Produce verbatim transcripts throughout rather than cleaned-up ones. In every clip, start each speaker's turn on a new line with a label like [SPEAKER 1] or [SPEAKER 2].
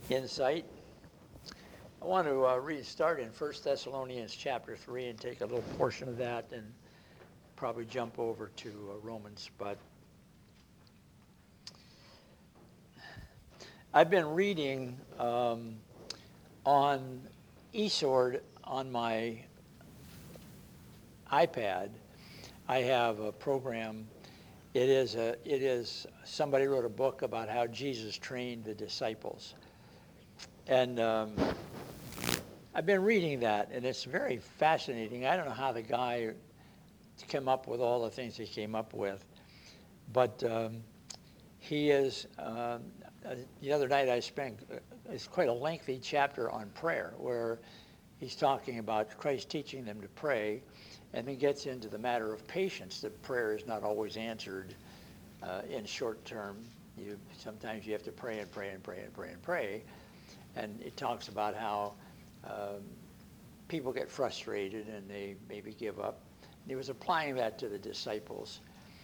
[SPEAKER 1] insight. I want to uh, read, start in First Thessalonians chapter three and take a little portion of that and probably jump over to uh, Romans. But I've been reading um, on eSword on my iPad. I have a program. It is a. It is somebody wrote a book about how Jesus trained the disciples, and um, I've been reading that, and it's very fascinating. I don't know how the guy came up with all the things he came up with, but um, he is. Uh, the other night I spent. It's quite a lengthy chapter on prayer, where he's talking about Christ teaching them to pray, and then gets into the matter of patience, that prayer is not always answered uh, in short term. You sometimes you have to pray and pray and pray and pray and pray, and it talks about how um, people get frustrated and they maybe give up. And he was applying that to the disciples.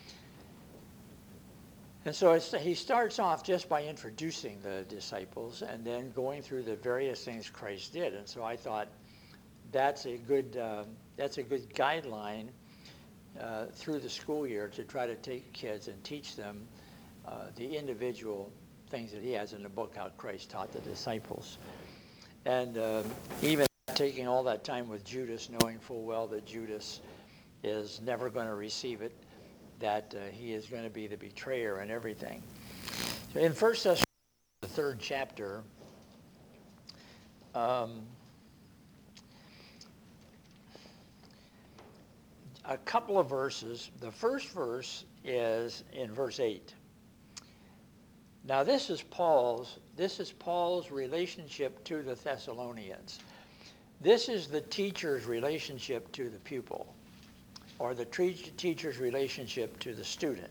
[SPEAKER 1] And so it's, he starts off just by introducing the disciples and then going through the various things Christ did. And so I thought that's a good uh, that's a good guideline uh, through the school year to try to take kids and teach them uh, the individual things that he has in the book, how Christ taught the disciples. And uh, even taking all that time with Judas, knowing full well that Judas is never going to receive it, that uh, he is going to be the betrayer and everything. So in First Thessalonians, the third chapter, um, a couple of verses. The first verse is in verse eight. Now this is Paul's. This is Paul's relationship to the Thessalonians. This is the teacher's relationship to the pupil, or the teacher's relationship to the student.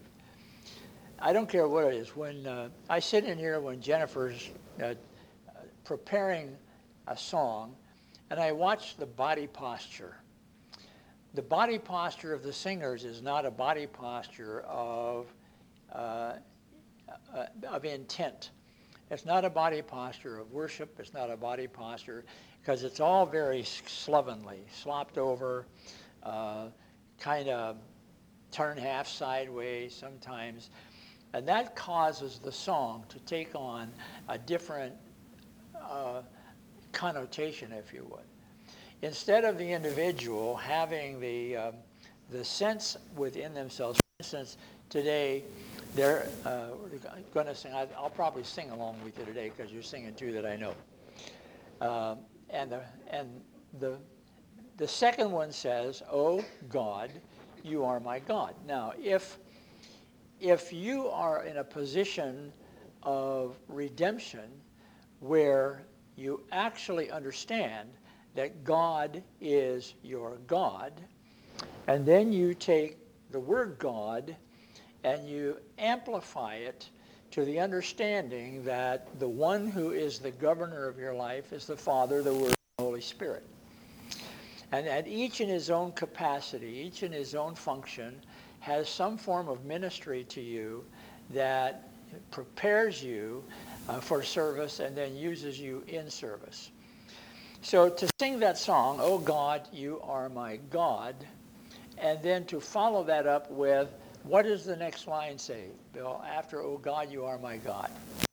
[SPEAKER 1] I don't care what it is. When uh, I sit in here when Jennifer's uh, preparing a song, and I watch the body posture. The body posture of the singers is not a body posture of uh, uh, of intent. It's not a body posture of worship. It's not a body posture, because it's all very slovenly, slopped over, uh, kind of turn half sideways sometimes. And that causes the song to take on a different uh, connotation, if you would. Instead of the individual having the um, the sense within themselves. For instance, today they're uh, going to sing. I'll probably sing along with you today because you're singing two that I know. Um, and the and the the second one says, "Oh God, you are my God." Now, if if you are in a position of redemption where you actually understand that God is your God, and then you take the word God and you amplify it to the understanding that the one who is the governor of your life is the Father, the Word, and the Holy Spirit. And at each in his own capacity, each in his own function, has some form of ministry to you that prepares you uh, for service and then uses you in service. So to sing that song, "Oh God, you are my God," and then to follow that up with, what does the next line say, Bill, after "Oh God, you are my God"?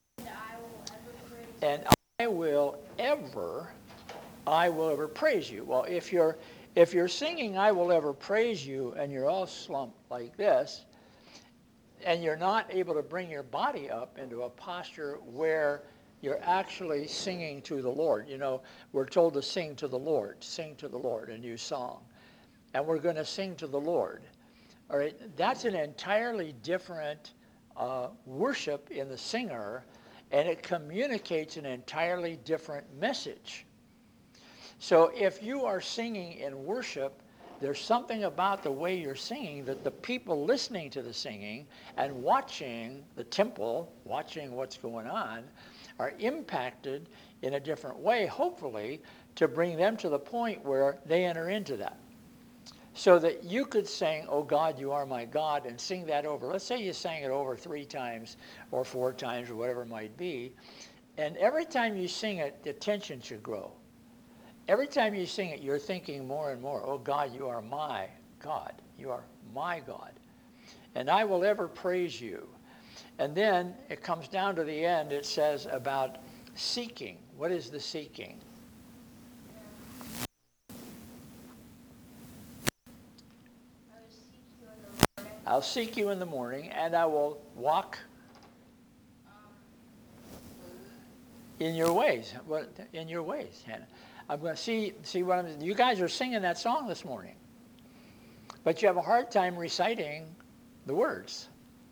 [SPEAKER 1] And I will ever, I will ever praise you. Well, if you're if you're singing "I will ever praise you" and you're all slumped like this, and you're not able to bring your body up into a posture where you're actually singing to the Lord. You know, we're told to sing to the Lord, sing to the Lord, a new song. And we're going to sing to the Lord. All right, that's an entirely different uh, worship in the singer, and it communicates an entirely different message. So if you are singing in worship, there's something about the way you're singing that the people listening to the singing and watching the temple, watching what's going on, are impacted in a different way, hopefully, to bring them to the point where they enter into that. So that you could sing, "Oh God, you are my God," and sing that over. Let's say you sang it over three times or four times or whatever it might be, And every time you sing it, the tension should grow. Every time you sing it, you're thinking more and more, oh God, you are my God. You are my God. And I will ever praise you. And then it comes down to the end, it says about seeking. What is the seeking? I'll seek you in the morning, and I will walk in your ways. What in your ways, Hannah? I'm going to see see what I'm. You guys are singing that song this morning, but you have a hard time reciting the words.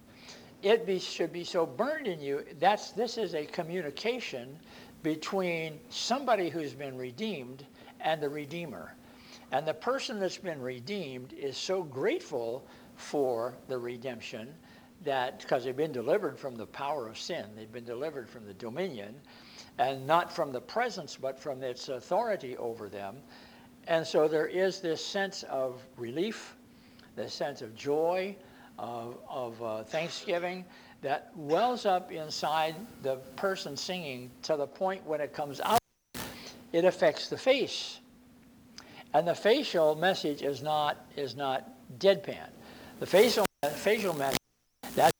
[SPEAKER 1] It be, should be so burned in you. That's this is a communication between somebody who's been redeemed and the Redeemer, and the person that's been redeemed is so grateful for the redemption that because they've been delivered from the power of sin, they've been delivered from the dominion, and not from the presence but from its authority over them. And so there is this sense of relief, this sense of joy, of, of uh, thanksgiving that wells up inside the person singing to the point when it comes out, it affects the face. And the facial message is not is not deadpan. The facial facial message, that's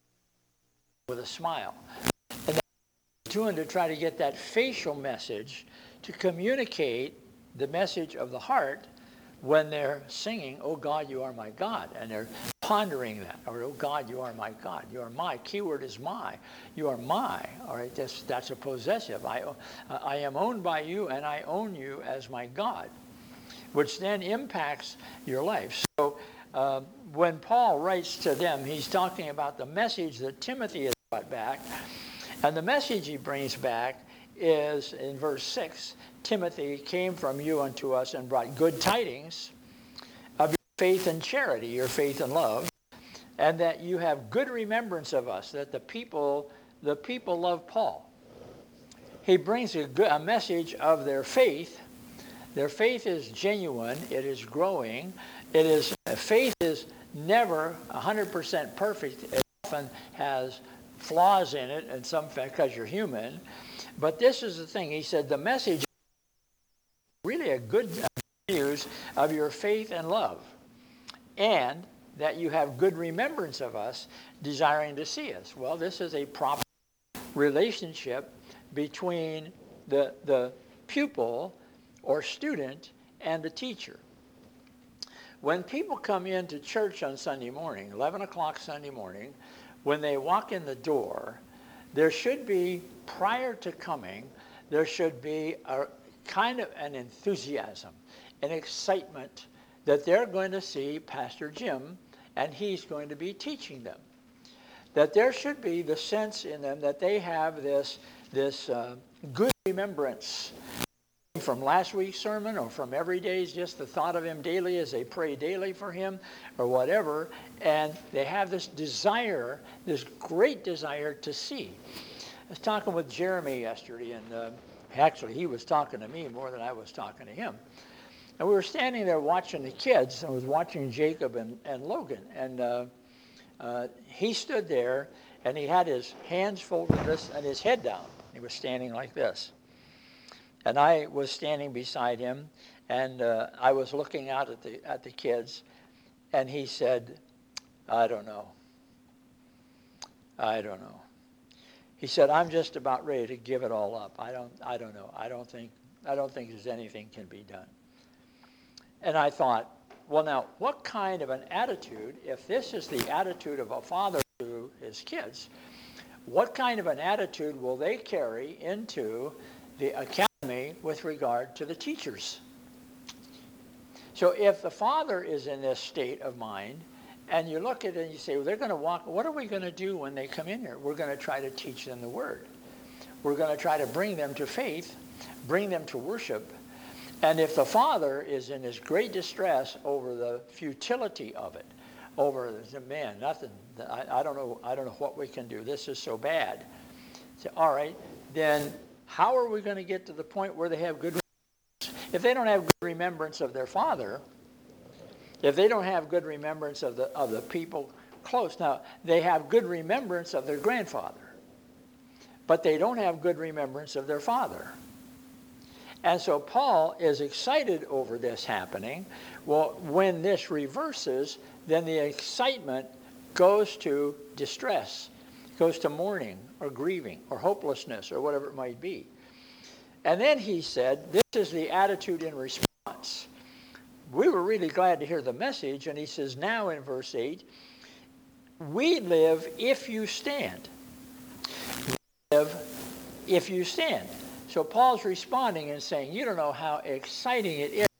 [SPEAKER 1] with a smile. And that's doing to try to get that facial message to communicate the message of the heart when they're singing, oh God, you are my God. And they're pondering that. Or, oh God, you are my God. You are my. Keyword is my. You are my. All right, that's, that's a possessive. I, uh, I am owned by you and I own you as my God, which then impacts your life. So uh, when Paul writes to them, he's talking about the message that Timothy has brought back. And the message he brings back is, in verse six, Timothy came from you unto us and brought good tidings of your faith and charity, your faith and love, and that you have good remembrance of us, that the people, the people love Paul. He brings a, good, a message of their faith. Their faith is genuine. It is growing. It is faith is never one hundred percent perfect. It often has flaws in it, and some because you're human. But this is the thing. He said the message is really a good news of your faith and love, and that you have good remembrance of us, desiring to see us. Well, this is a proper relationship between the the pupil or student and the teacher. When people come into church on Sunday morning, eleven o'clock Sunday morning, when they walk in the door, there should be, prior to coming, there should be a kind of an enthusiasm, an excitement that they're going to see Pastor Jim and he's going to be teaching them. That there should be the sense in them that they have this, this uh, good remembrance from last week's sermon or from every day's, just the thought of him daily as they pray daily for him or whatever, and they have this desire, this great desire to see. I was talking with Jeremy yesterday, and uh, actually he was talking to me more than I was talking to him. And we were standing there watching the kids. I was watching Jacob and, and Logan, and uh, uh, he stood there, and he had his hands folded this and his head down. He was standing like this. And I was standing beside him, and uh, I was looking out at the at the kids, and he said, I don't know. I don't know. He said, I'm just about ready to give it all up. I don't I don't know. I don't think I don't think there's anything can be done. And I thought, well, now, what kind of an attitude, if this is the attitude of a father to his kids, what kind of an attitude will they carry into the academy with regard to the teachers? So if the father is in this state of mind, and you look at it and you say, well, they're going to walk, what are we going to do when they come in here? We're going to try to teach them the word. We're going to try to bring them to faith, bring them to worship. And if the father is in this great distress over the futility of it, over the man, nothing, I, I don't know, I don't know what we can do. This is so bad. So, all right, then how are we going to get to the point where they have good remembrance? If they don't have good remembrance of their father, if they don't have good remembrance of the of the people close, now they have good remembrance of their grandfather. but they don't have good remembrance of their father. And so Paul is excited over this happening. Well, when this reverses, then the excitement goes to distress, goes to mourning or grieving or hopelessness or whatever it might be. And then he said, this is the attitude in response. We were really glad to hear the message, and he says now in verse eight, we live if you stand. We live if you stand. So Paul's responding and saying, you don't know how exciting it is.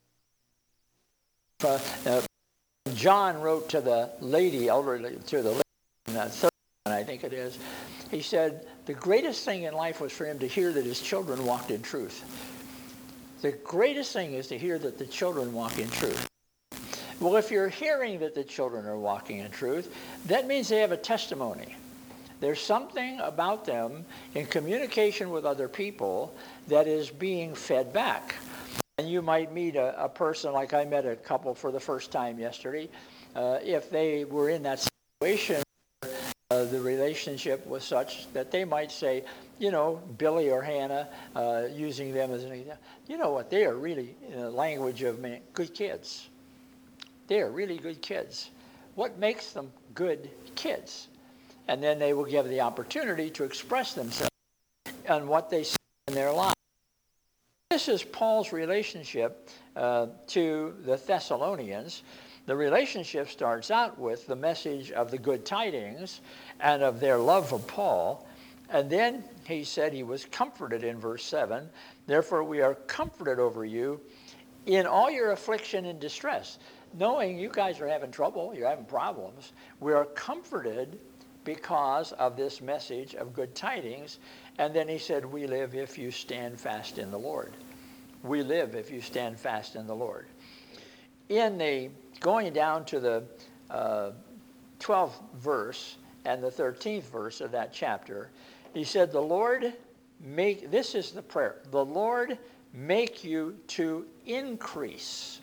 [SPEAKER 1] Uh, uh, John wrote to the lady, elderly, to the lady, in the third one, I think it is. He said, the greatest thing in life was for him to hear that his children walked in truth. The greatest thing is to hear that the children walk in truth. Well, if you're hearing that the children are walking in truth, that means they have a testimony. There's something about them in communication with other people that is being fed back. And you might meet a, a person, like I met a couple for the first time yesterday. Uh, if they were in that situation, uh, the relationship was such that they might say, you know, Billy or Hannah, uh, using them as an example, you know what, they are really, in the language of man, good kids. They are really good kids. What makes them good kids? And then they will give the opportunity to express themselves and what they see in their lives. This is Paul's relationship uh, to the Thessalonians. The relationship starts out with the message of the good tidings and of their love for Paul. And then he said he was comforted in verse seven. Therefore we are comforted over you in all your affliction and distress. Knowing you guys are having trouble, you're having problems, we are comforted because of this message of good tidings. And then he said, we live if you stand fast in the Lord. We live if you stand fast in the Lord. In the, going down to the uh, twelfth verse and the thirteenth verse of that chapter, he said, the Lord make, this is the prayer, the Lord make you to increase.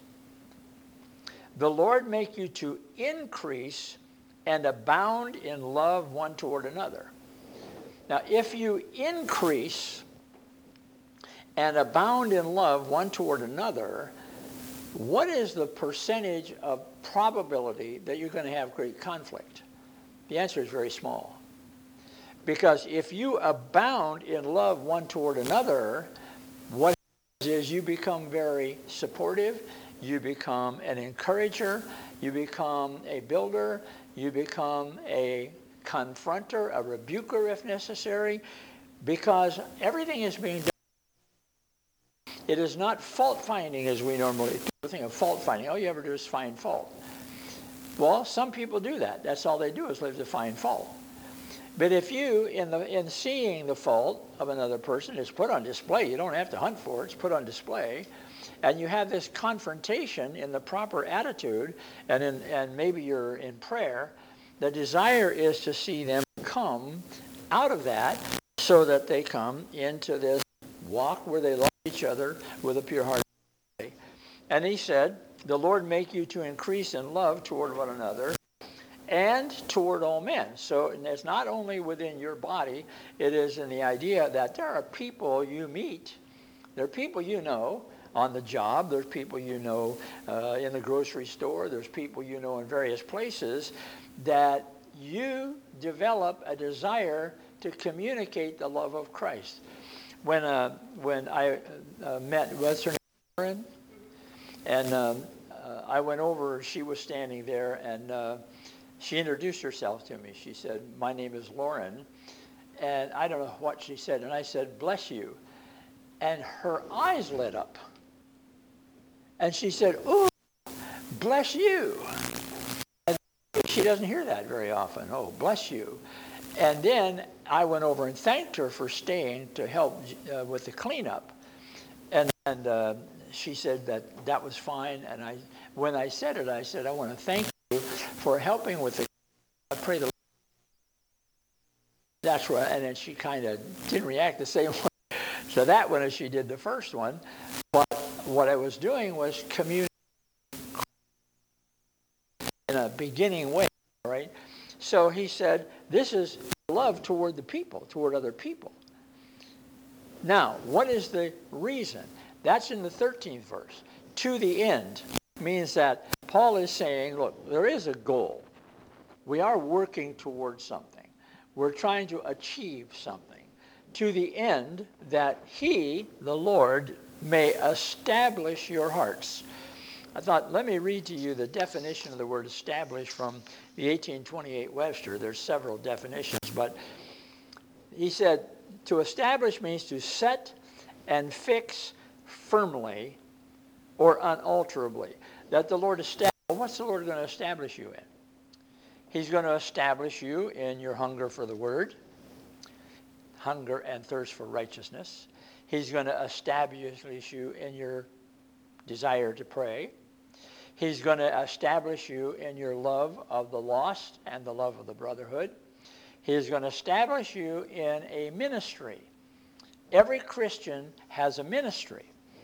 [SPEAKER 1] The Lord make you to increase and abound in love one toward another. Now, if you increase and abound in love one toward another, what is the percentage of probability that you're going to have great conflict? The answer is very small. Because if you abound in love one toward another, what happens is you become very supportive, you become an encourager, you become a builder, you become a confronter, a rebuker if necessary, because everything is being done. It is not fault finding as we normally do. The thing of fault finding, all you ever do is find fault. Well, some people do that. That's all they do is live to find fault. But if you, in the in seeing the fault of another person, it's put on display. You don't have to hunt for it. It's put on display. And you have this confrontation in the proper attitude, and in, and maybe you're in prayer. The desire is to see them come out of that so that they come into this walk where they love each other with a pure heart. And he said, the Lord make you to increase in love toward one another and toward all men. So it's not only within your body, it is in the idea that there are people you meet, there are people you know on the job, there's people you know uh, in the grocery store, there's people you know in various places, that you develop a desire to communicate the love of Christ. When uh, when I uh, met, what's her name, Lauren? And um, uh, I went over, she was standing there, and uh, she introduced herself to me. She said, my name is Lauren, and I don't know what she said, and I said, bless you. And her eyes lit up. And she said, oh, bless you. And she doesn't hear that very often. Oh, bless you. And then I went over and thanked her for staying to help uh, with the cleanup. And, and uh, she said that that was fine. And I, when I said it, I said, I want to thank you for helping with the I pray the That's right. And then she kind of didn't react the same way. So that one, as she did the first one, but what I was doing was communicating in a beginning way, right? So he said, this is love toward the people, toward other people. Now, what is the reason? That's in the thirteenth verse. To the end means that Paul is saying, look, there is a goal. We are working towards something. We're trying to achieve something. To the end that he, the Lord, may establish your hearts. I thought, let me read to you the definition of the word establish from the eighteen twenty-eight Webster. There's several definitions, but he said, to establish means to set and fix firmly or unalterably. That the Lord establishes. Well, what's the Lord going to establish you in? He's going to establish you in your hunger for the word, hunger and thirst for righteousness. He's going to establish you in your desire to pray. He's going to establish you in your love of the lost and the love of the brotherhood. He's going to establish you in a ministry. Every Christian has a ministry.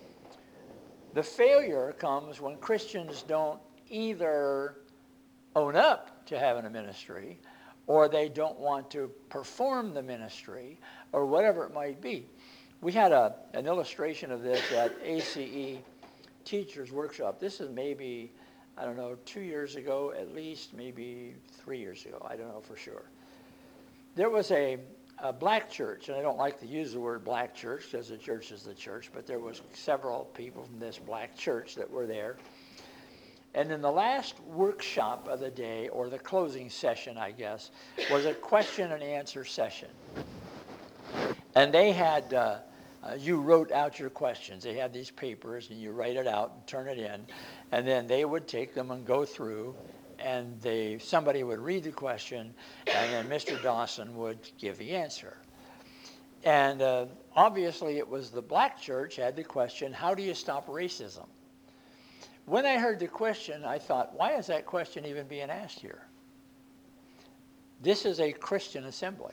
[SPEAKER 1] The failure comes when Christians don't either own up to having a ministry, or they don't want to perform the ministry, or whatever it might be. We had a, an illustration of this at A C E Teachers Workshop. This is maybe, I don't know, two years ago at least, maybe three years ago. I don't know for sure. There was a, a black church, and I don't like to use the word black church because the church is the church, but there was several people from this black church that were there. And in the last workshop of the day, or the closing session, I guess, was a question and answer session. And they had, uh, uh, you wrote out your questions. They had these papers, and you write it out and turn it in. And then they would take them and go through, and they somebody would read the question, and then Mister Dawson would give the answer. And uh, obviously it was the black church had the question, how do you stop racism? When I heard the question, I thought, why is that question even being asked here? This is a Christian assembly.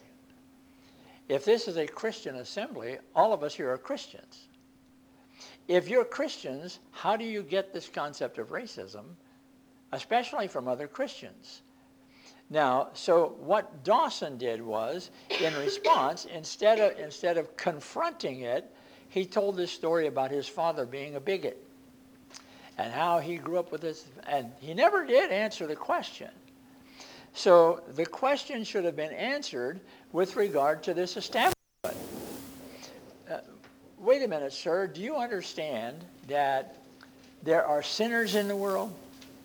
[SPEAKER 1] If this is a Christian assembly, all of us here are Christians. If you're Christians, how do you get this concept of racism, especially from other Christians? Now, so what Dawson did was, in response, instead of, instead of confronting it, he told this story about his father being a bigot and how he grew up with this, and he never did answer the question. So the question should have been answered with regard to this establishment. Uh, wait a minute, sir, do you understand that there are sinners in the world?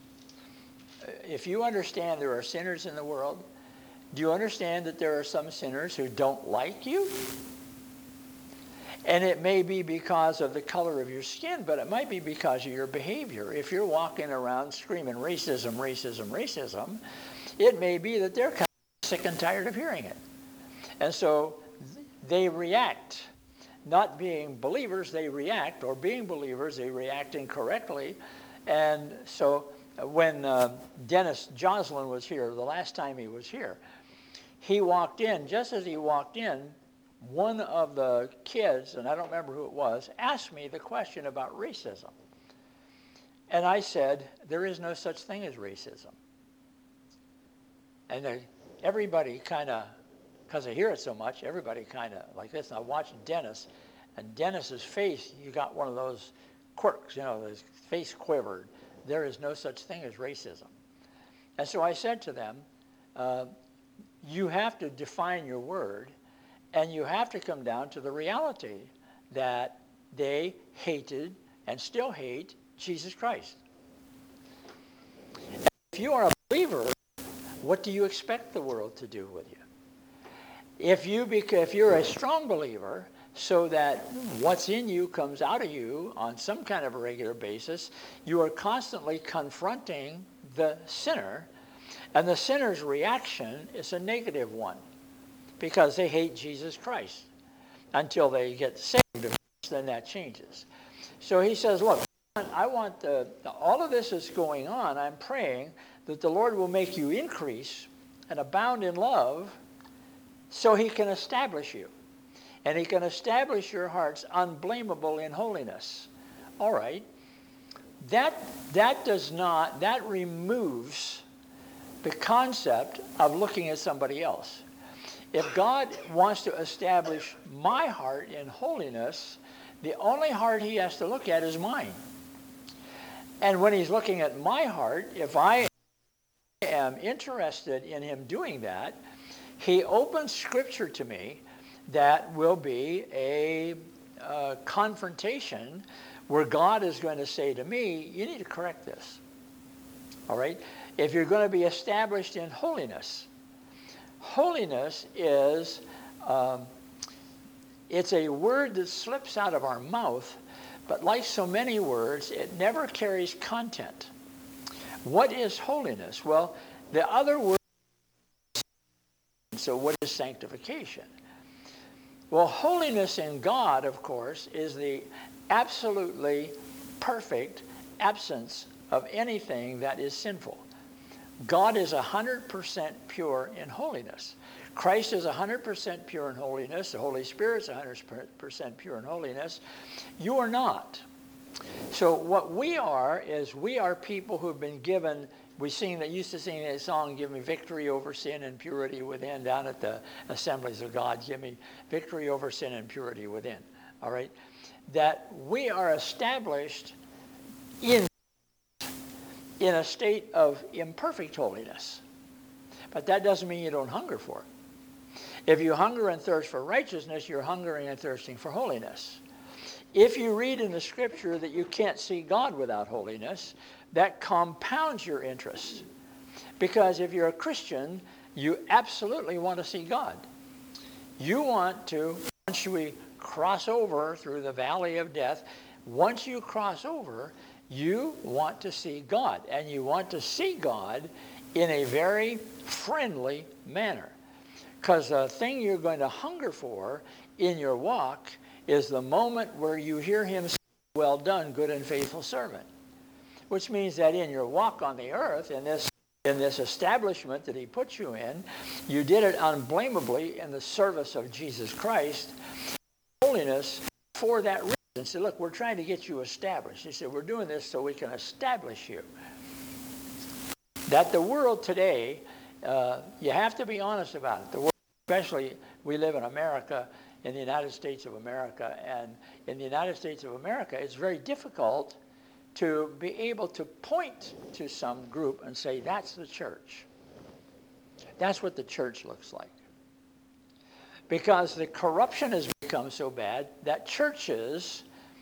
[SPEAKER 1] If you understand there are sinners in the world, do you understand that there are some sinners who don't like you? And it may be because of the color of your skin, but it might be because of your behavior. If you're walking around screaming racism, racism, racism, it may be that they're kind of sick and tired of hearing it. And so they react. Not being believers, they react, or being believers, they react incorrectly. And so when uh, Dennis Joslin was here, the last time he was here, he walked in. Just as he walked in, one of the kids, and I don't remember who it was, asked me the question about racism. And I said, there is no such thing as racism. And they, everybody kind of, because I hear it so much, everybody kind of like this. And I watched Dennis, and Dennis's face, you got one of those quirks, you know, his face quivered. There is no such thing as racism. And so I said to them, uh, you have to define your word, and you have to come down to the reality that they hated and still hate Jesus Christ. And if you are a believer, what do you expect the world to do with you? If, you if you're a strong believer, so that what's in you comes out of you on some kind of a regular basis, you are constantly confronting the sinner, and the sinner's reaction is a negative one because they hate Jesus Christ. Until they get saved, then that changes. So he says, look, I want the, all of this is going on. I'm praying that the Lord will make you increase and abound in love so he can establish you. And he can establish your hearts unblameable in holiness. All right. That, that does not, that removes the concept of looking at somebody else. If God wants to establish my heart in holiness, the only heart he has to look at is mine. And when he's looking at my heart, if I am interested in him doing that, he opens scripture to me that will be a uh, confrontation where God is going to say to me, you need to correct this. All right? If you're going to be established in holiness, holiness is, um, it's a word that slips out of our mouth, but like so many words, it never carries content. What is holiness? Well, the other word, so what is sanctification? Well, holiness in God, of course, is the absolutely perfect absence of anything that is sinful. God is one hundred percent pure in holiness. Christ is one hundred percent pure in holiness. The Holy Spirit is one hundred percent pure in holiness. You are not. So what we are is we are people who have been given, we sing that used to sing that song, give me victory over sin and purity within, down at the Assemblies of God, give me victory over sin and purity within. All right? That we are established in in a state of imperfect holiness. But that doesn't mean you don't hunger for it. If you hunger and thirst for righteousness, you're hungering and thirsting for holiness. If you read in the scripture that you can't see God without holiness, that compounds your interest. Because if you're a Christian, you absolutely want to see God. You want to, once we cross over through the valley of death, once you cross over, you want to see God, and you want to see God in a very friendly manner. Because the thing you're going to hunger for in your walk is the moment where you hear him say, well done, good and faithful servant. Which means that in your walk on the earth, in this, in this establishment that he put you in, you did it unblameably in the service of Jesus Christ, holiness for that reason. And said, look, we're trying to get you established. He said, we're doing this so we can establish you. That the world today, uh, you have to be honest about it. The world, especially, we live in America, in the United States of America, and in the United States of America, it's very difficult to be able to point to some group and say, that's the church. That's what the church looks like. Because the corruption has become so bad that churches,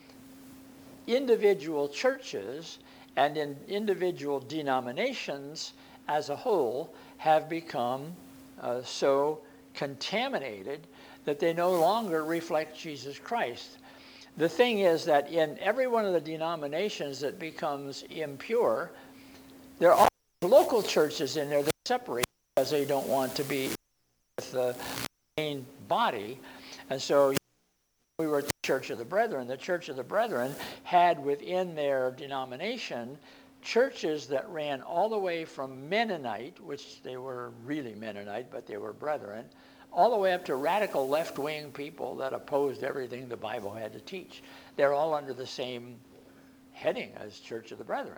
[SPEAKER 1] individual churches, and in individual denominations as a whole have become uh, so contaminated that they no longer reflect Jesus Christ. The thing is that in every one of the denominations that becomes impure, there are local churches in there that separate because they don't want to be with the main body. And so we were at the Church of the Brethren. The Church of the Brethren had within their denomination churches that ran all the way from Mennonite, which they were really Mennonite, but they were Brethren, all the way up to radical left-wing people that opposed everything the Bible had to teach. They're all under the same heading as Church of the Brethren.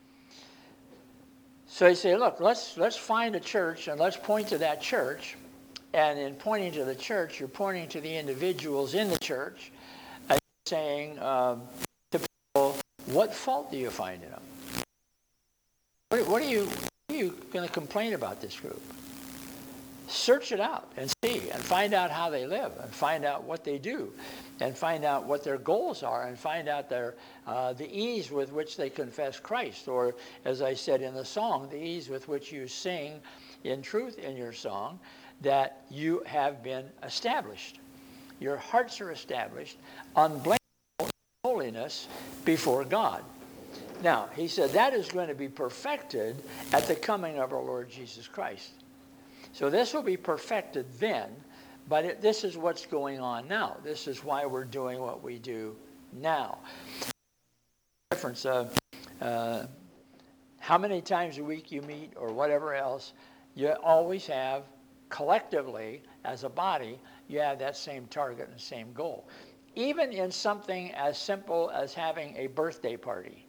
[SPEAKER 1] So he said, look, let's, let's find a church and let's point to that church. And in pointing to the church, you're pointing to the individuals in the church and saying um, to people, what fault do you find in them? What, what are you, what are you going to complain about this group? Search it out and see and find out how they live and find out what they do and find out what their goals are and find out their uh, the ease with which they confess Christ, or as I said in the song, the ease with which you sing in truth in your song, that you have been established. Your hearts are established, unblameable holiness before God. Now, he said that is going to be perfected at the coming of our Lord Jesus Christ. So this will be perfected then, but it, this is what's going on now. This is why we're doing what we do now. Difference of uh, how many times a week you meet or whatever else, you always have, collectively, as a body, you have that same target and same goal. Even in something as simple as having a birthday party.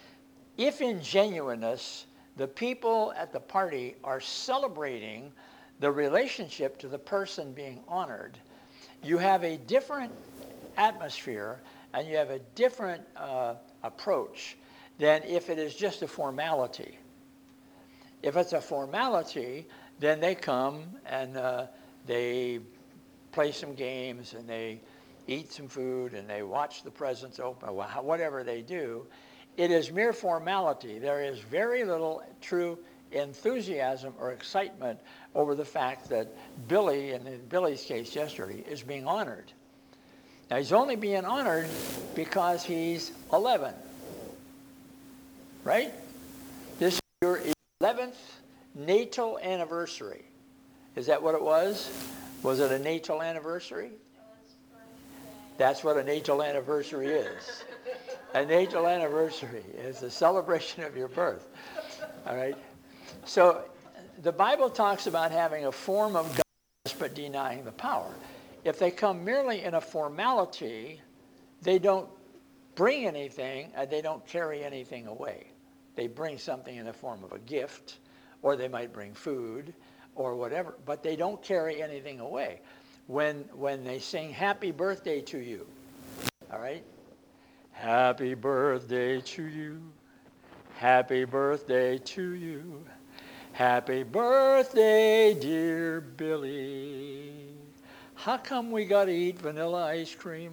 [SPEAKER 1] If in genuineness, the people at the party are celebrating the relationship to the person being honored, you have a different atmosphere and you have a different uh, approach than if it is just a formality. If it's a formality, then they come and uh, they play some games and they eat some food and they watch the presents open, whatever they do. It is mere formality. There is very little true enthusiasm or excitement over the fact that Billy, and in Billy's case yesterday, is being honored. Now, he's only being honored because he's eleven, right? This is your eleventh natal anniversary. Is that what it was? Was it a natal anniversary? That's what a natal anniversary is. A natal anniversary is the celebration of your birth. All right? So the Bible talks about having a form of godliness but denying the power. If they come merely in a formality, they don't bring anything, and they don't carry anything away. They bring something in the form of a gift, or they might bring food, or whatever, but they don't carry anything away. When, when they sing happy birthday to you, all right? Happy birthday to you. Happy birthday to you. Happy birthday, dear Billy. How come we got to eat vanilla ice cream?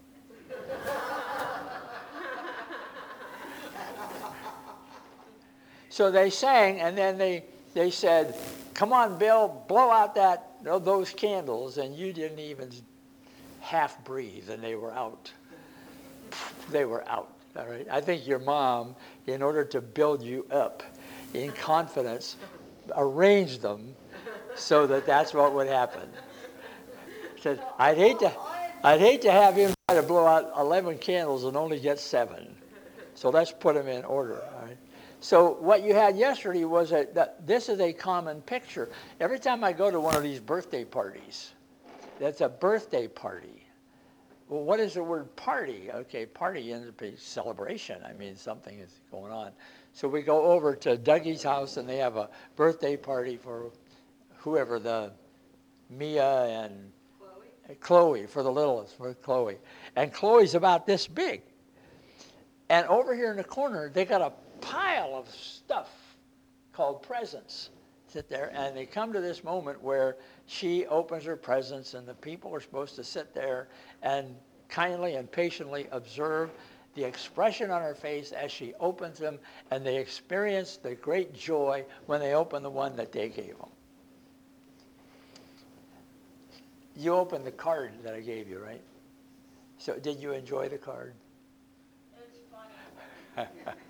[SPEAKER 1] So they sang, and then they, they said, come on, Bill, blow out that those candles, and you didn't even half breathe, and they were out. They were out, all right? I think your mom, in order to build you up in confidence, arranged them so that that's what would happen. Said, I'd hate to, I'd hate to have him try to blow out eleven candles and only get seven. So let's put them in order, all right? So what you had yesterday was a, that this is a common picture. Every time I go to one of these birthday parties, that's a birthday party. Well, what is the word party? Okay, party ends up being celebration. I mean, something is going on. So we go over to Dougie's house and they have a birthday party for whoever, the Mia and Chloe, Chloe for the littlest, for Chloe. And Chloe's about this big. And over here in the corner, they got a pile of stuff called presents sit there, and they come to this moment where she opens her presents and the people are supposed to sit there and kindly and patiently observe the expression on her face as she opens them, and they experience the great joy when they open the one that they gave them. You opened the card that I gave you, right? So did you enjoy the card?
[SPEAKER 2] It's funny.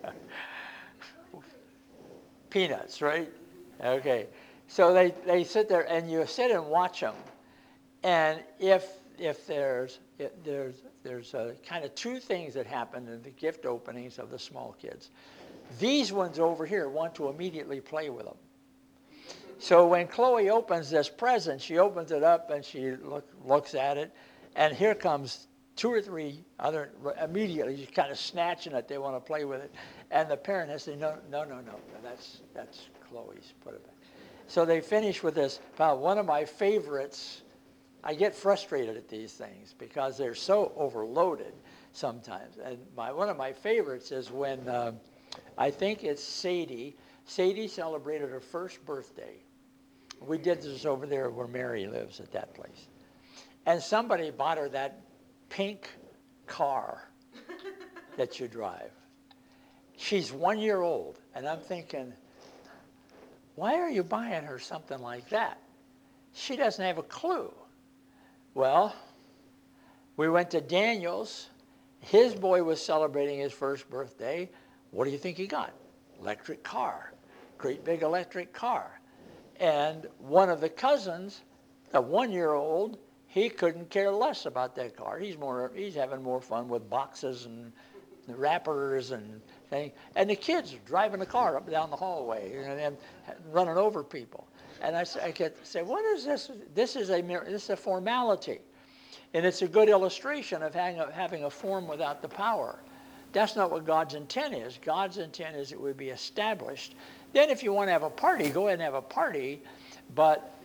[SPEAKER 1] Peanuts, right? Okay. So they, they sit there and you sit and watch them. And if if there's if there's there's a kind of two things that happen in the gift openings of the small kids. These ones over here want to immediately play with them. So when Chloe opens this present, she opens it up and she look, looks at it, and here comes two or three other, immediately just kind of snatching it, they want to play with it. And the parent has to say, no, no, no, no, that's, that's Chloe's, put it back. So they finish with this, well, one of my favorites. I get frustrated at these things because they're so overloaded sometimes. And my, one of my favorites is when, uh, I think it's Sadie, Sadie celebrated her first birthday. We did this over there where Mary lives at that place. And somebody bought her that pink car that you drive. She's one year old, and I'm thinking, why are you buying her something like that? She doesn't have a clue. Well, we went to Daniel's. His boy was celebrating his first birthday. What do you think he got? Electric car, great big electric car. And one of the cousins, a one-year-old, he couldn't care less about that car. He's more, he's having more fun with boxes and wrappers and things. And the kids are driving the car up and down the hallway and then running over people. And I, I could say, what is this? This is a this is a formality, and it's a good illustration of having a, having a form without the power. That's not what God's intent is. God's intent is it would be established. Then if you want to have a party, go ahead and have a party, but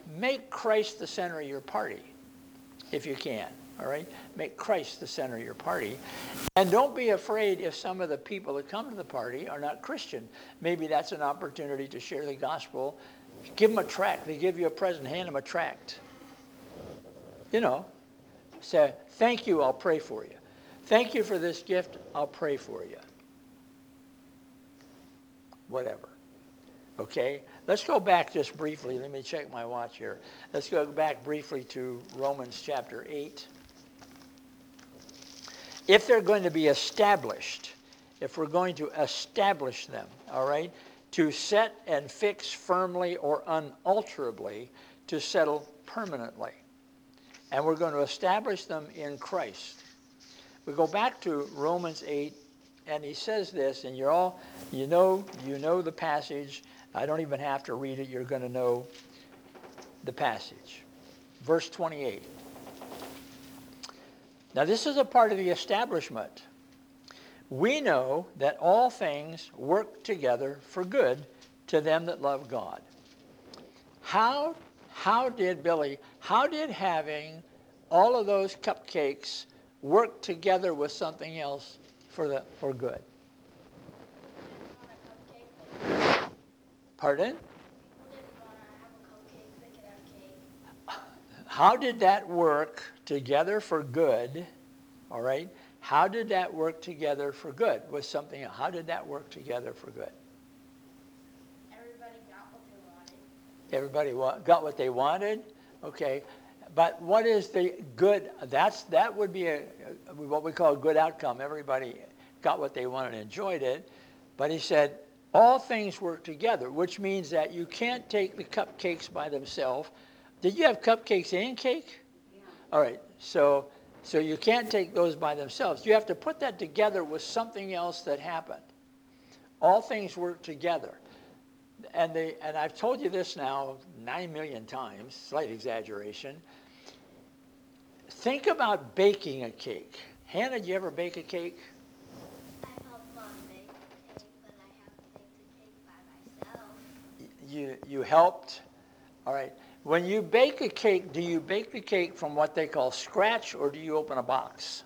[SPEAKER 1] make Christ the center of your party, if you can, all right? Make Christ the center of your party. And don't be afraid if some of the people that come to the party are not Christian. Maybe that's an opportunity to share the gospel. Give them a tract. They give you a present, hand them a tract. You know, say, thank you, I'll pray for you. Thank you for this gift, I'll pray for you. Whatever. Okay? Let's go back just briefly. Let me check my watch here. Let's go back briefly to Romans chapter eight. If they're going to be established, if we're going to establish them, all right, to set and fix firmly or unalterably, to settle permanently. And we're going to establish them in Christ. We go back to Romans eight, and he says this, and you're all, you know, you know the passage. I don't even have to read it. You're going to know the passage. Verse twenty-eight. Now, this is a part of the establishment. We know that all things work together for good to them that love God. How, how did, Billy, how did having all of those cupcakes work together with something else for, the, for good? Pardon? How did that work together for good? All right. How did that work together for good? Was something? How did that work together for good?
[SPEAKER 2] Everybody got what they wanted.
[SPEAKER 1] Everybody wa- got what they wanted. Okay. But what is the good? That's that would be a, a what we call a good outcome. Everybody got what they wanted and enjoyed it. But he said all things work together, which means that you can't take the cupcakes by themselves. Did you have cupcakes and cake?
[SPEAKER 2] Yeah.
[SPEAKER 1] All right. So so you can't take those by themselves. You have to put that together with something else that happened. All things work together. And they and I've told you this now nine million times, slight exaggeration. Think about baking a cake. Hannah, did you ever bake a cake?
[SPEAKER 2] I helped Mom make a cake, but I haven't baked a cake by myself.
[SPEAKER 1] You you helped. All right. When you bake a cake, do you bake the cake from what they call scratch, or do you open a box?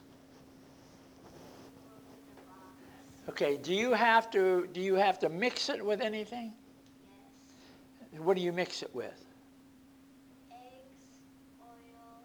[SPEAKER 1] Okay. Do you have to do you have to mix it with anything?
[SPEAKER 2] Yes.
[SPEAKER 1] What do you mix it with?
[SPEAKER 2] Eggs, oil,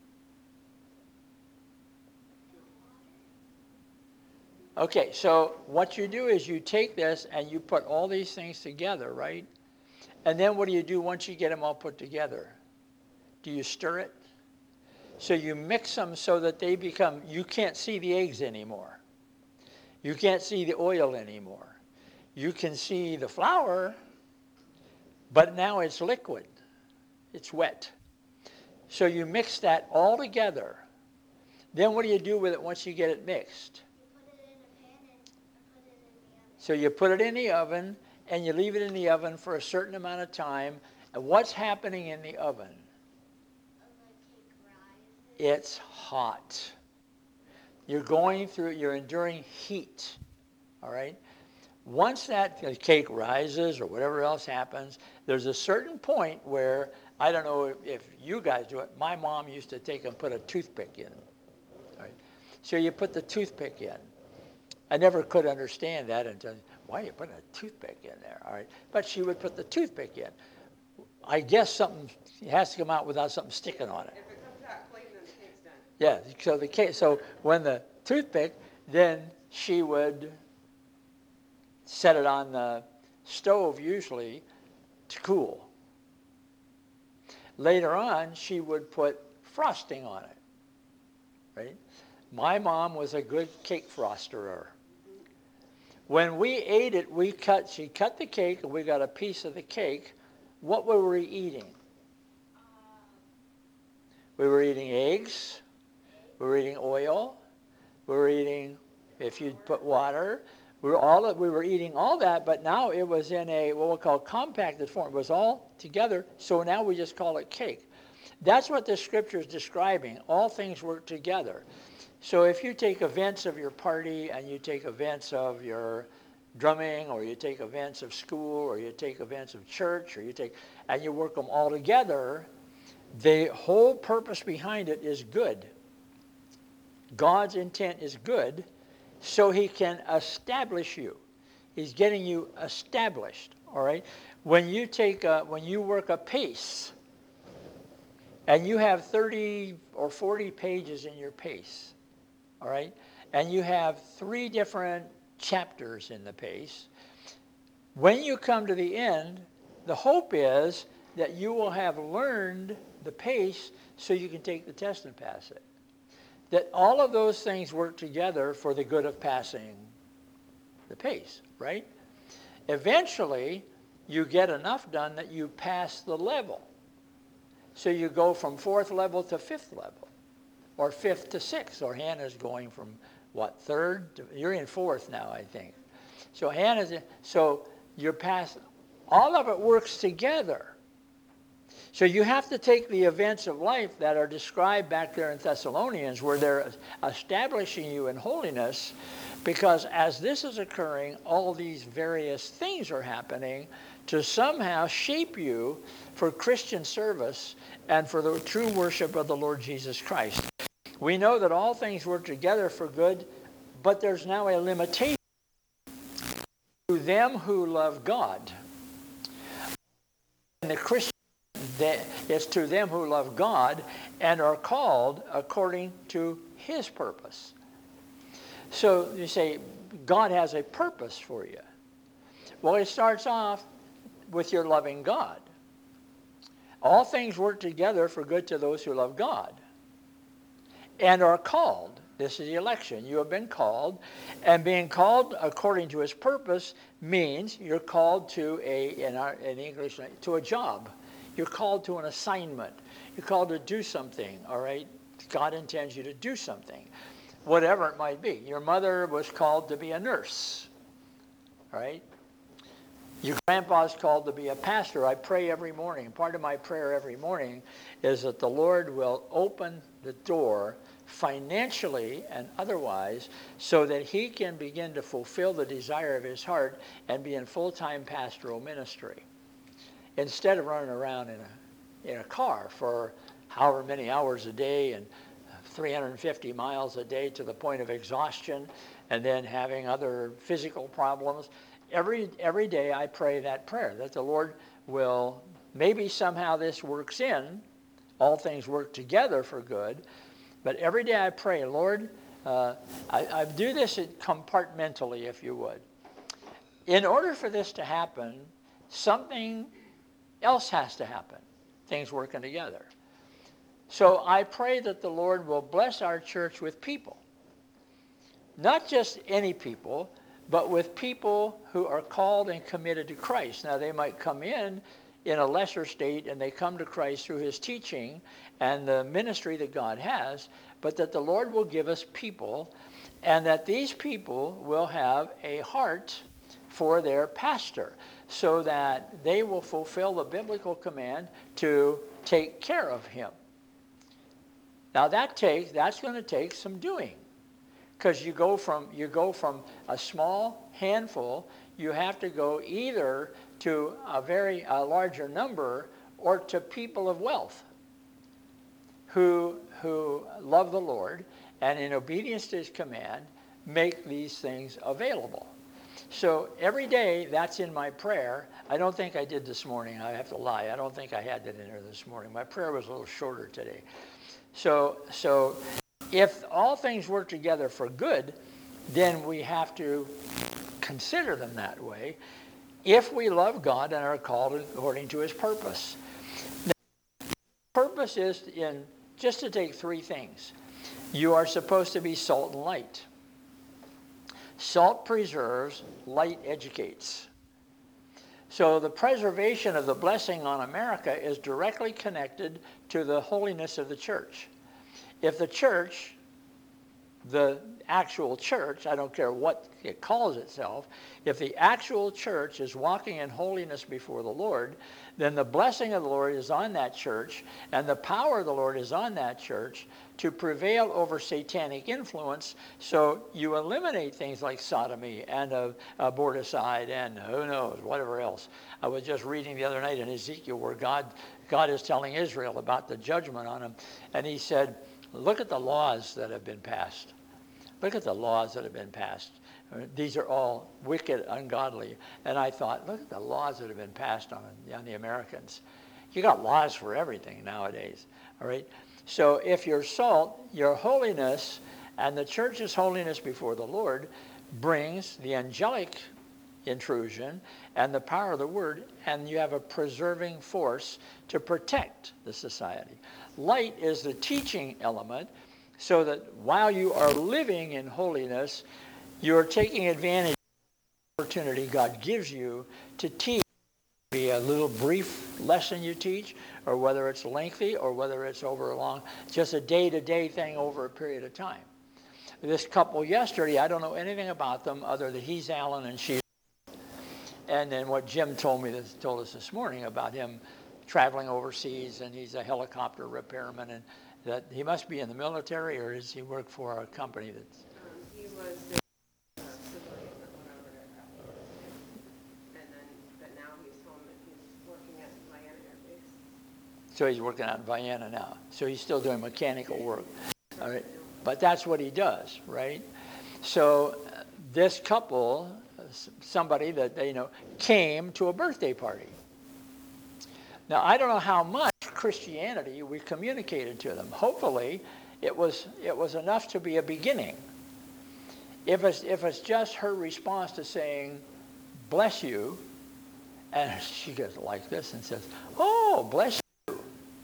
[SPEAKER 2] and water.
[SPEAKER 1] Okay, so what you do is you take this and you put all these things together, right? And then what do you do once you get them all put together? Do you stir it? So you mix them so that they become, you can't see the eggs anymore. You can't see the oil anymore. You can see the flour, but now it's liquid. It's wet. So you mix that all together. Then what do you do with it once you get it mixed?
[SPEAKER 2] You put it in a pan and put it in the oven.
[SPEAKER 1] So you put it in the oven, and you leave it in the oven for a certain amount of time. And what's happening in the oven?
[SPEAKER 2] Oh, the cake rises.
[SPEAKER 1] It's hot. You're going through, you're enduring heat, all right? Once that cake rises or whatever else happens, there's a certain point where, I don't know if, if you guys do it, my mom used to take and put a toothpick in. All right? So you put the toothpick in. I never could understand that until, why are you putting a toothpick in there? All right. But she would put the toothpick in. I guess something has to come out without something sticking on it.
[SPEAKER 3] If it comes out clean, then the cake's done.
[SPEAKER 1] Yeah, so the cake, so when the toothpick, then she would set it on the stove usually to cool. Later on, she would put frosting on it, right? My mom was a good cake frosterer. When we ate it, we cut, she cut the cake and we got a piece of the cake. What were we eating? We were eating eggs. We were eating oil. We were eating, if you put water, we were all we were eating all that, but now it was in a what we call compacted form. It was all together, so now we just call it cake. That's what the scripture is describing. All things work together. So if you take events of your party and you take events of your drumming, or you take events of school, or you take events of church, or you take, and you work them all together, the whole purpose behind it is good. God's intent is good, so he can establish you. He's getting you established, all right? When you take a, when you work a pace, and you have thirty or forty pages in your pace, all right? And you have three different chapters in the pace. When you come to the end, the hope is that you will have learned the pace so you can take the test and pass it. That all of those things work together for the good of passing the pace, right? Eventually, you get enough done that you pass the level. So you go from fourth level to fifth level, or fifth to sixth, or Hannah's going from, what, third? To, you're in fourth now, I think. So Hannah's, in, so you're past, all of it works together. So you have to take the events of life that are described back there in Thessalonians, where they're establishing you in holiness, because as this is occurring, all these various things are happening to somehow shape you for Christian service and for the true worship of the Lord Jesus Christ. We know that all things work together for good, but there's now a limitation to them who love God. And the Christian, it's to them who love God and are called according to his purpose. So you say, God has a purpose for you. Well, it starts off with your loving God. All things work together for good to those who love God and are called. This is the election. You have been called, and being called according to his purpose means you're called to a, in, our, in English, to a job. You're called to an assignment. You're called to do something, all right? God intends you to do something, whatever it might be. Your mother was called to be a nurse, all right? Your grandpa's called to be a pastor. I pray every morning. Part of my prayer every morning is that the Lord will open the door financially and otherwise so that he can begin to fulfill the desire of his heart and be in full-time pastoral ministry, instead of running around in a, in a car for however many hours a day and three hundred fifty miles a day to the point of exhaustion, and then having other physical problems. Every, every day I pray that prayer, that the Lord will, maybe somehow this works in, all things work together for good, but every day I pray, Lord, uh, I, I do this compartmentally, if you would. In order for this to happen, something else has to happen, things working together. So I pray that the Lord will bless our church with people. Not just any people, but with people who are called and committed to Christ. Now, they might come in in a lesser state, and they come to Christ through his teaching and the ministry that God has, but that the Lord will give us people, and that these people will have a heart for their pastor, so that they will fulfill the biblical command to take care of him. Now, that takes, that's going to take some doing. Because you go from you go from a small handful, you have to go either to a very a larger number or to people of wealth who who love the Lord and in obedience to his command make these things available. So every day that's in my prayer. I don't think I did this morning. I have to lie. I don't think I had that in there this morning. My prayer was a little shorter today. So so. If all things work together for good, then we have to consider them that way if we love God and are called according to his purpose. Now, purpose is in, just to take three things. You are supposed to be salt and light. Salt preserves, light educates. So the preservation of the blessing on America is directly connected to the holiness of the church. If the church the actual church, I don't care what it calls itself, if the actual church is walking in holiness before the Lord, then the blessing of the Lord is on that church, and the power of the Lord is on that church to prevail over satanic influence. So you eliminate things like sodomy and uh, aborticide and who knows, whatever else. I was just reading the other night in Ezekiel where God, God is telling Israel about the judgment on them, and he said, look at the laws that have been passed. Look at the laws that have been passed. These are all wicked, ungodly. And I thought, look at the laws that have been passed on, on the Americans. You got laws for everything nowadays, all right? So if you're salt, your holiness and the church's holiness before the Lord brings the angelic intrusion and the power of the word, and you have a preserving force to protect the society. Light is the teaching element, so that while you are living in holiness, you're taking advantage of the opportunity God gives you to teach. Be a little brief lesson you teach, or whether it's lengthy, or whether it's over a long, just a day-to-day thing over a period of time. This couple yesterday, I don't know anything about them other than he's Alan and she's. And then what Jim told me, this, told us this morning about him traveling overseas, and he's a helicopter repairman, and that he must be in the military, or does he work for a company that's?
[SPEAKER 3] Um, he was a civilian or whatever they're called. And then, but now he's home and he's working at Vienna Air Base.
[SPEAKER 1] So he's working out in Vienna now. So he's still doing mechanical work. All right. But that's what he does, right? So uh, this couple, uh, somebody that they know, came to a birthday party. Now, I don't know how much Christianity we communicated to them. Hopefully, it was it was enough to be a beginning. If it's, if it's just her response to saying, bless you, and she goes like this and says, oh, bless you.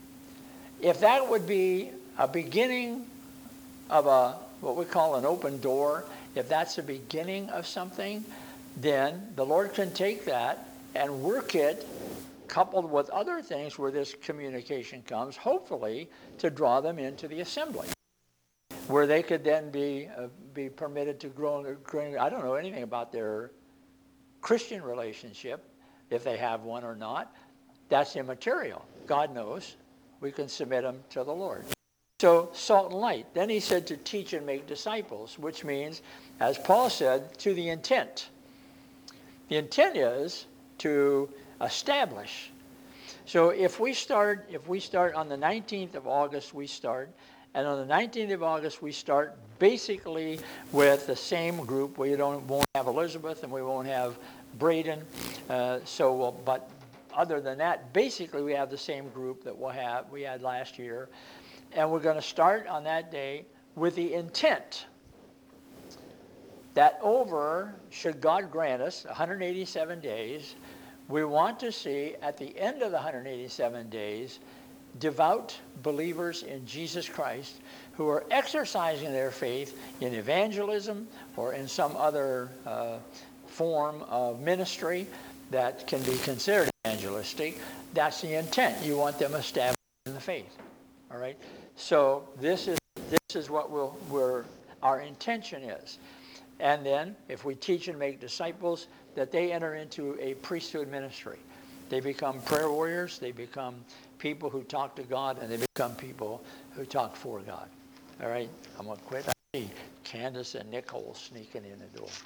[SPEAKER 1] If that would be a beginning of a what we call an open door, if that's the beginning of something, then the Lord can take that and work it, coupled with other things where this communication comes, hopefully to draw them into the assembly, where they could then be uh, be permitted to grow. grow I don't know anything about their Christian relationship, if they have one or not. That's immaterial. God knows. We can submit them to the Lord. So salt and light. Then he said to teach and make disciples, which means, as Paul said, to the intent. The intent is to establish. So if we start, if we start on the nineteenth of August, we start, and on the nineteenth of August we start basically with the same group. We don't won't have Elizabeth and we won't have Braden. Uh, so, we'll, but other than that, basically we have the same group that we'll have we had last year, and we're going to start on that day with the intent that over, should God grant us, one hundred eighty-seven days. We want to see at the end of the one hundred eighty-seven days, devout believers in Jesus Christ who are exercising their faith in evangelism or in some other uh, form of ministry that can be considered evangelistic. That's the intent. You want them established in the faith. All right. So this is this is what we'll, we're, our intention is. And then, if we teach and make disciples, that they enter into a priesthood ministry. They become prayer warriors, they become people who talk to God, and they become people who talk for God. All right? I'm going to quit. I see Candace and Nicole sneaking in the door.